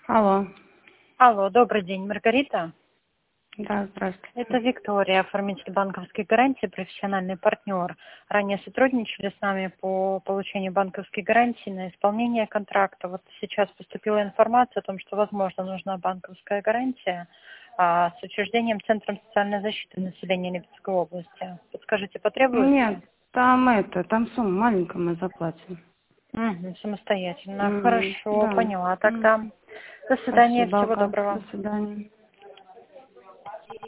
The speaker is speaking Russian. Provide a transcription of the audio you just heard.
Алло. Алло, добрый день, Маргарита. Да, здравствуйте. Это Виктория, оформитель банковской гарантии, профессиональный партнер. Ранее сотрудничали с нами по получению банковской гарантии на исполнение контракта. Вот сейчас поступила информация о том, что, возможно, нужна банковская гарантия с учреждением Центром социальной защиты населения Липецкой области. Подскажите, Нет, потребуется? там сумма маленькая, мы заплатим. Самостоятельно. Хорошо, Да. поняла тогда. До свидания, Спасибо, всего Алка. До доброго. свидания.